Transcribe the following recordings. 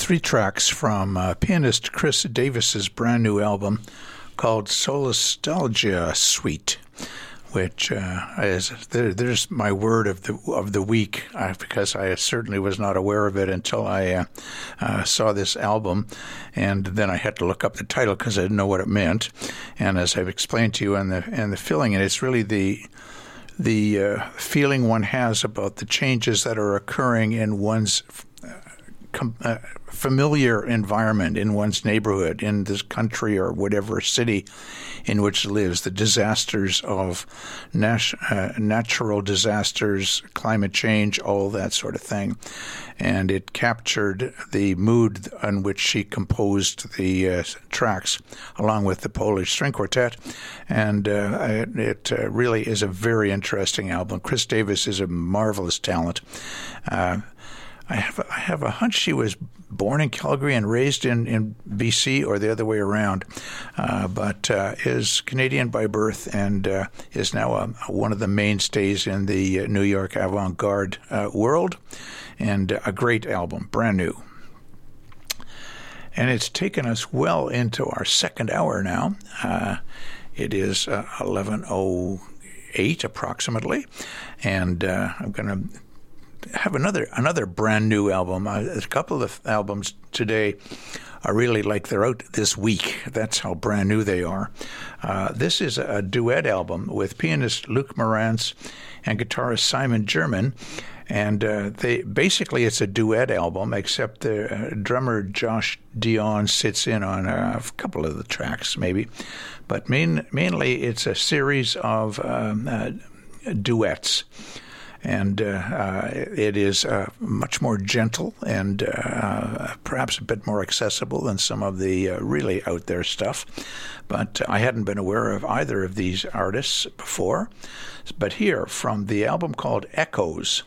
three tracks from pianist Chris Davis's brand new album called Solastalgia Suite, which there's my word of the week, because I certainly was not aware of it until I saw this album, and then I had to look up the title because I didn't know what it meant. And as I've explained to you in the filling, and it's really the feeling one has about the changes that are occurring in one's familiar environment, in one's neighborhood, in this country or whatever city in which it lives, the disasters of natural disasters, climate change, all that sort of thing. And it captured the mood on which she composed the tracks, along with the Polish String Quartet. And it really is a very interesting album. Chris Davis is a marvelous talent. I have a hunch she was born in Calgary and raised in BC, or the other way around, but is Canadian by birth and is now one of the mainstays in the New York avant-garde world, and a great album, brand new. And it's taken us well into our second hour now. It is 11:08 approximately, and I'm going to have another brand new album. A couple of albums today are really like they're out this week. That's how brand new they are. This is a duet album with pianist Luc Marantz and guitarist Simon German. And it's a duet album, except the drummer Josh Dion sits in on a couple of the tracks, maybe. But mainly it's a series of duets. And it is much more gentle and perhaps a bit more accessible than some of the really out there stuff. But I hadn't been aware of either of these artists before. But here, from the album called Echoes,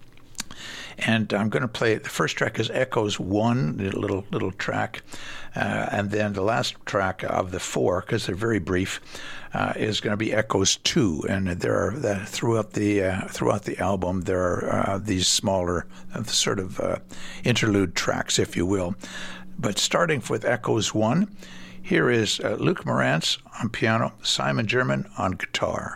and I'm going to play, the first track is Echoes 1, the little track, and then the last track of the four, because they're very brief, is going to be Echoes 2. And there are throughout the album there are these smaller sort of interlude tracks, if you will. But starting with Echoes 1, here is Luc Marantz on piano, Simon German on guitar.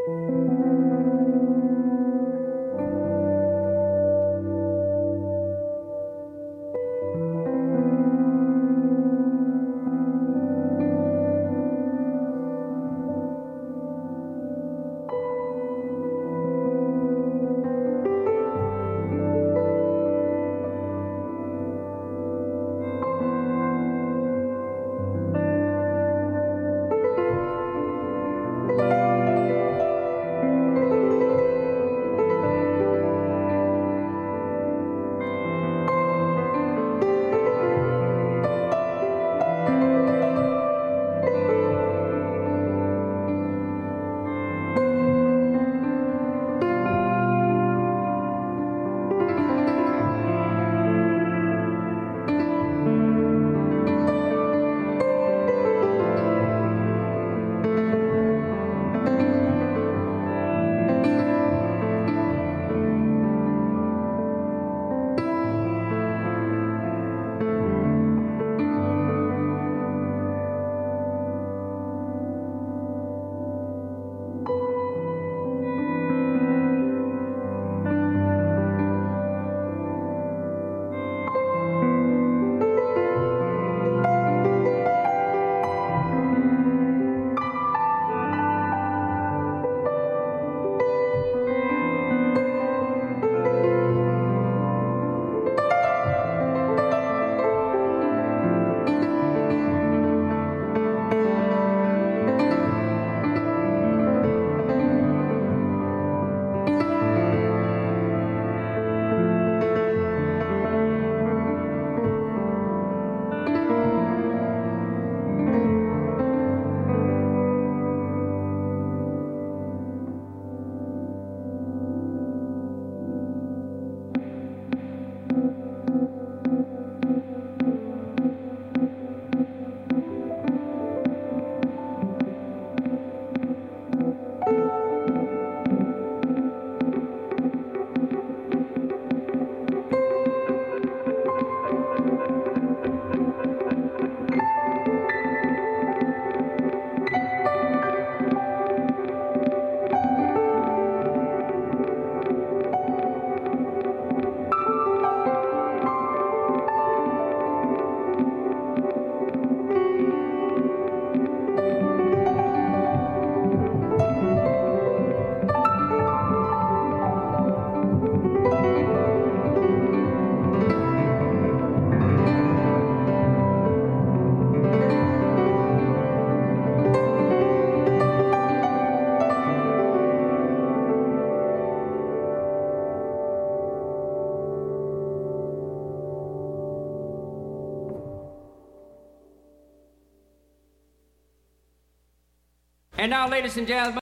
And now, ladies and gentlemen.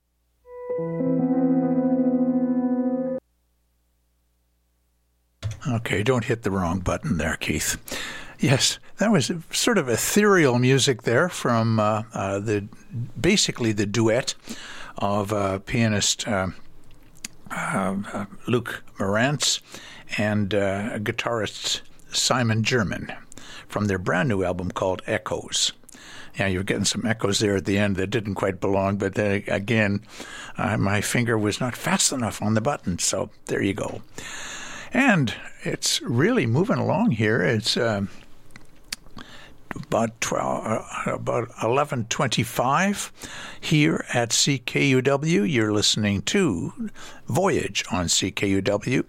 Okay, don't hit the wrong button there, Keith. Yes, that was sort of ethereal music there from basically the duet of pianist Luc Marantz and guitarist Simon German from their brand new album called Echoes. Yeah, you're getting some echoes there at the end that didn't quite belong, but then again, my finger was not fast enough on the button, so there you go. And it's really moving along here. It's about 11:25 here at CKUW. You're listening to Voyage on CKUW.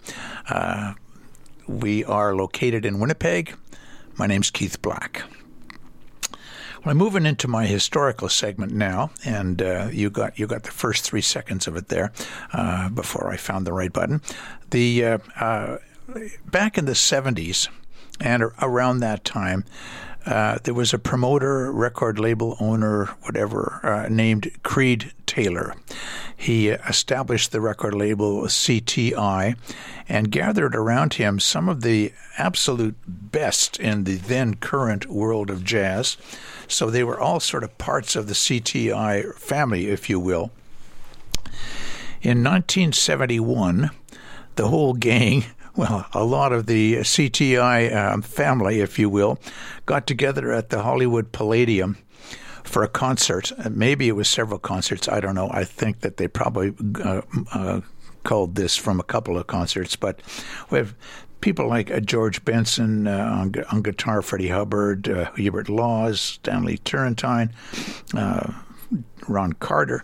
We are located in Winnipeg. My name's Keith Black. Well, I'm moving into my historical segment now, and you got the first 3 seconds of it there before I found the right button. The back in the 70s and around that time, there was a promoter, record label owner, whatever, named Creed Taylor. He established the record label CTI and gathered around him some of the absolute best in the then current world of jazz. So they were all sort of parts of the CTI family, if you will. In 1971, the whole gang, well, a lot of the CTI family, if you will, got together at the Hollywood Palladium for a concert. Maybe it was several concerts. I don't know. I think that they probably culled this from a couple of concerts. But we have people like George Benson on guitar, Freddie Hubbard, Hubert Laws, Stanley Turrentine, Ron Carter,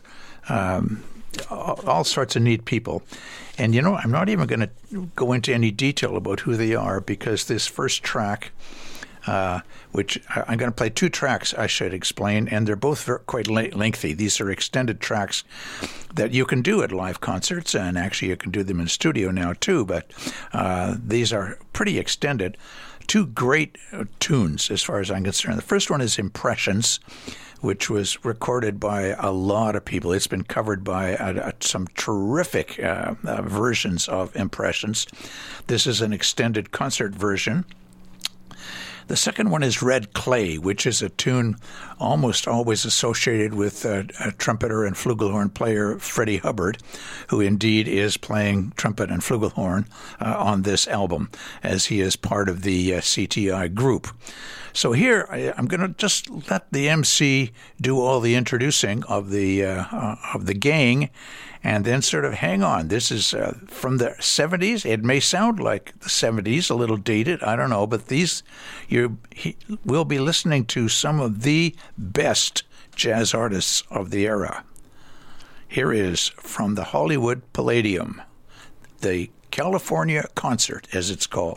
all sorts of neat people. And, I'm not even going to go into any detail about who they are, because this first track, which I'm going to play 2 tracks, I should explain, and they're both quite lengthy. These are extended tracks that you can do at live concerts, and actually you can do them in studio now too, but these are pretty extended. 2 great tunes as far as I'm concerned. The first one is Impressions, which was recorded by a lot of people. It's been covered by some terrific versions of Impressions. This is an extended concert version. The second one is Red Clay, which is a tune almost always associated with a trumpeter and flugelhorn player Freddie Hubbard, who indeed is playing trumpet and flugelhorn on this album, as he is part of the CTI group. So here, I'm going to just let the MC do all the introducing of the gang, and then sort of hang on. This is from the 70s. It may sound like the 70s, a little dated, I don't know, but we'll be listening to some of the best jazz artists of the era. Here is from the Hollywood Palladium, the California Concert, as it's called.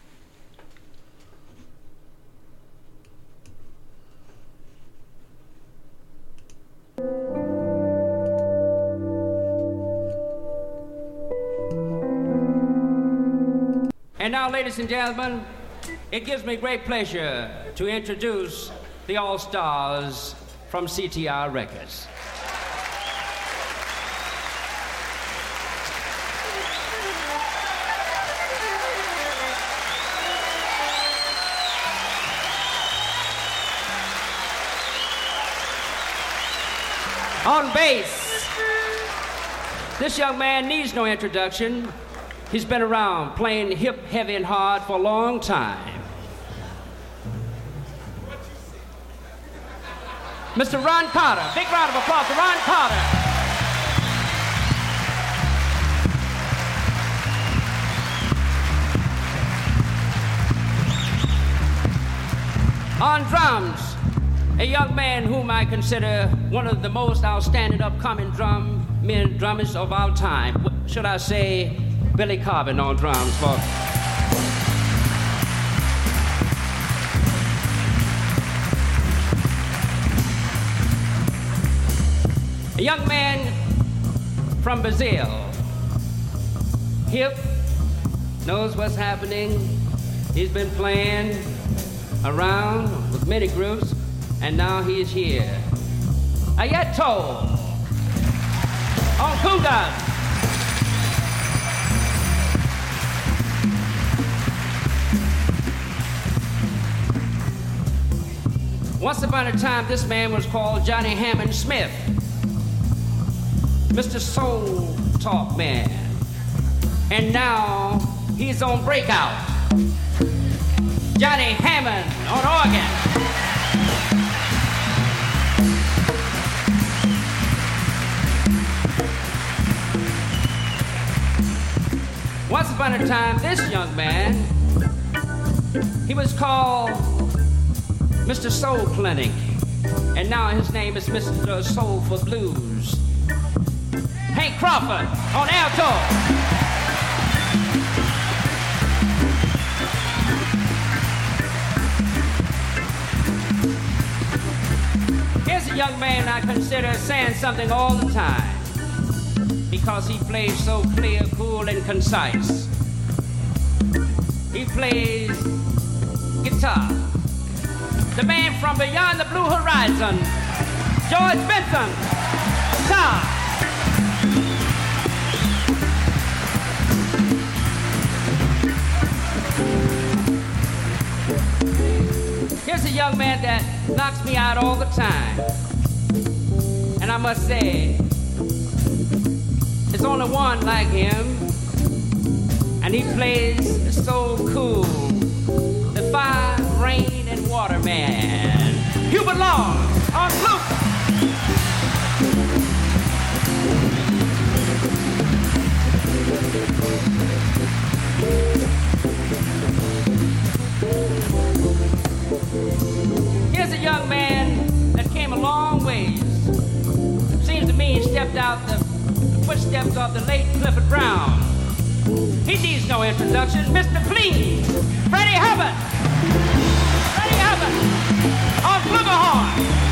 And now, ladies and gentlemen, it gives me great pleasure to introduce the All-Stars from CTI Records. On bass, this young man needs no introduction. He's been around playing hip, heavy, and hard for a long time. Mr. Ron Carter. Big round of applause to Ron Carter. On drums, a young man whom I consider one of the most outstanding upcoming drummers of our time. Should I say, Billy Carbon on drums, folks. A young man from Brazil, hip, knows what's happening. He's been playing around with many groups, and now he's here. Ayato on congas. Once upon a time, this man was called Johnny Hammond Smith, Mr. Soul Talk Man. And now he's on Breakout. Johnny Hammond on organ. Once upon a time, this young man, he was called Mr. Soul Clinic, and now his name is Mr. Soul for Blues. Hank Crawford on alto. Here's a young man I consider saying something all the time, because he plays so clear, cool, and concise. He plays guitar. The man from beyond the blue horizon, George Benson, guitar. Here's a young man that knocks me out all the time. And I must say, there's only one like him, and he plays so cool. The fire, rain, and water man, Hubert Laws. on Fluke. Here's a young man that came a long ways. Seems to me he stepped out the footsteps of the late Clifford Brown. He needs no introduction. Mr. Clean, Freddie Hubbard. Freddie Hubbard on flugelhorn.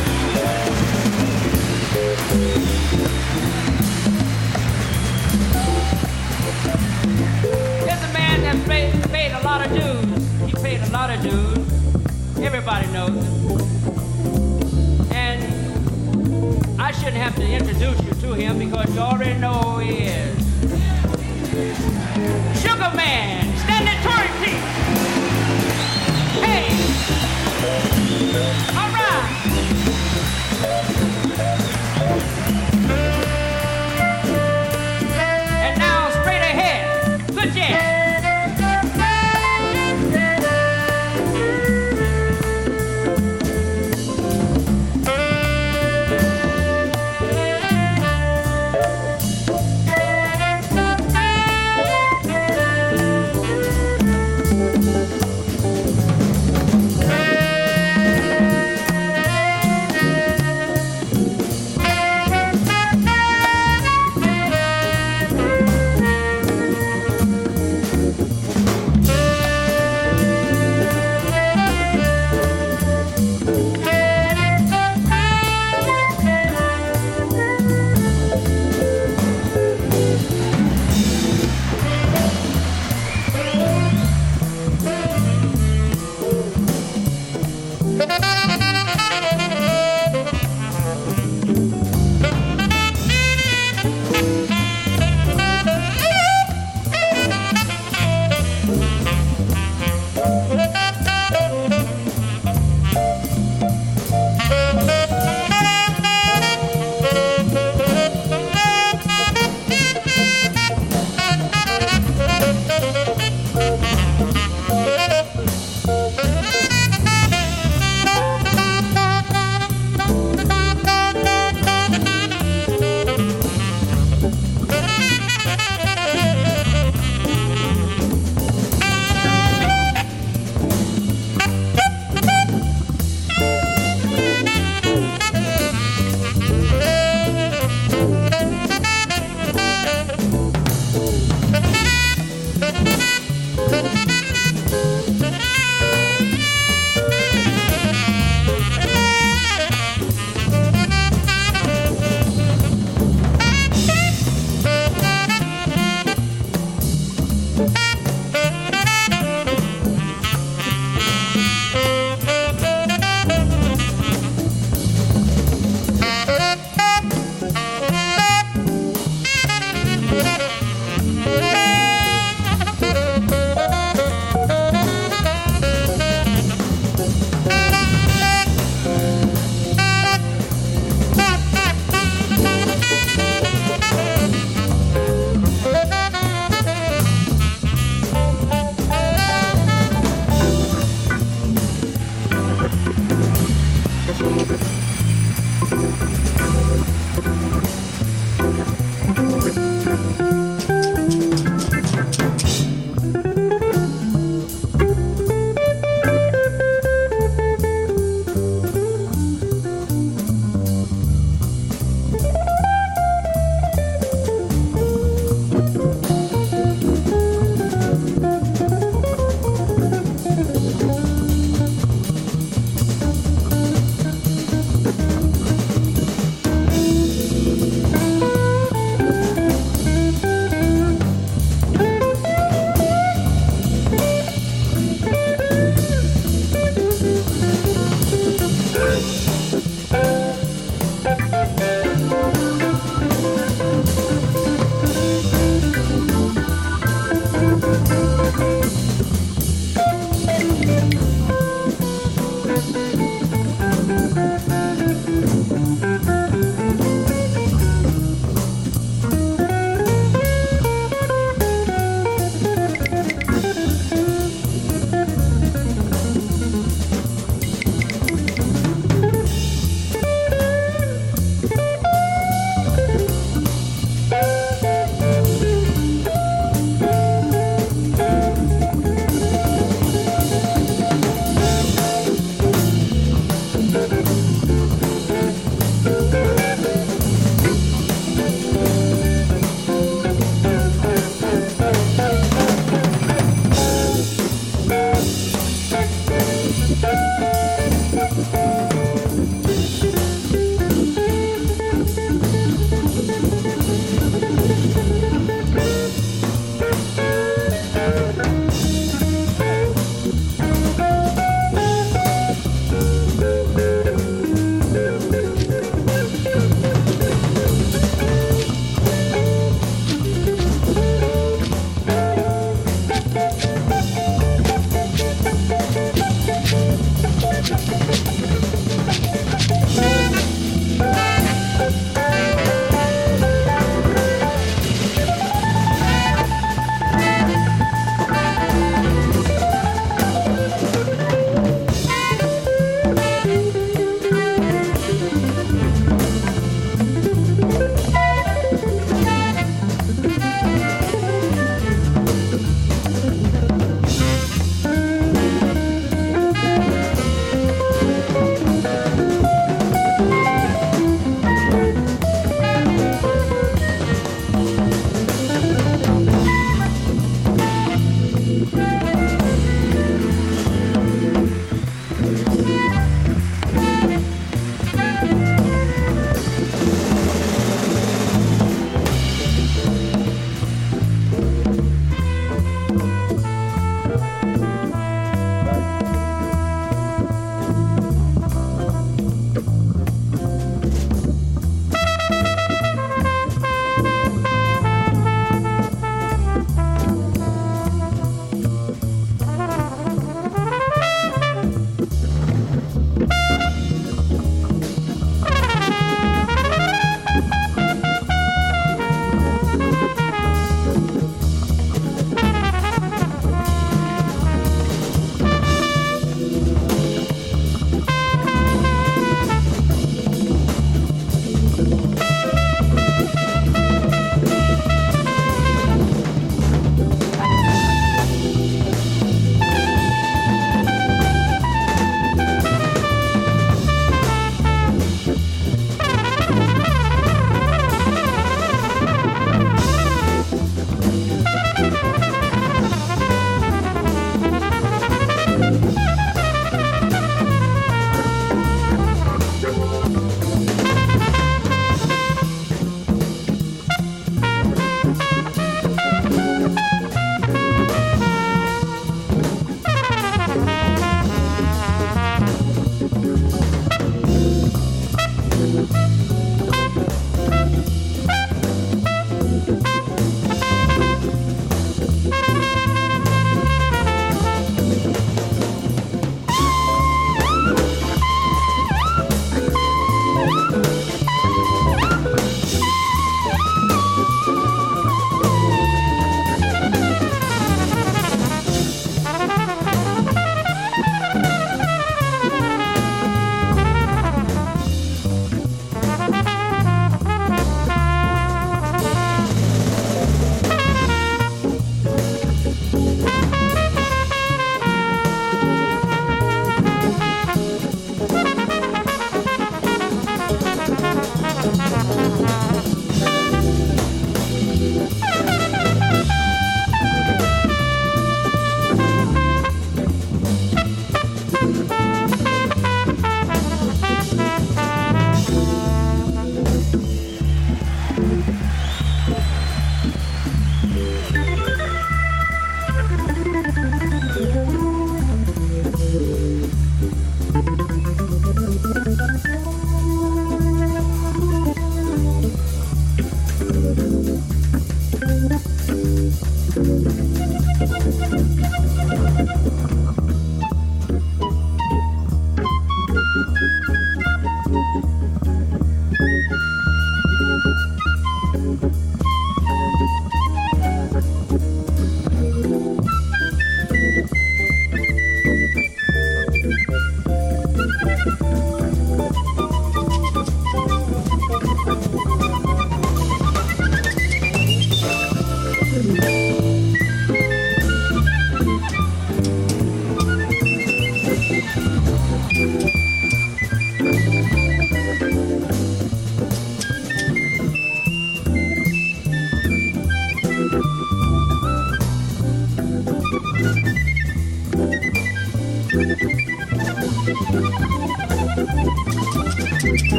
Here's a man that paid a lot of dues. He paid a lot of dues. Everybody knows it. And I shouldn't have to introduce you to him because you already know who he is. Sugar Man, Stanley Torrentine. Hey! All right! And now straight ahead. Good jazz.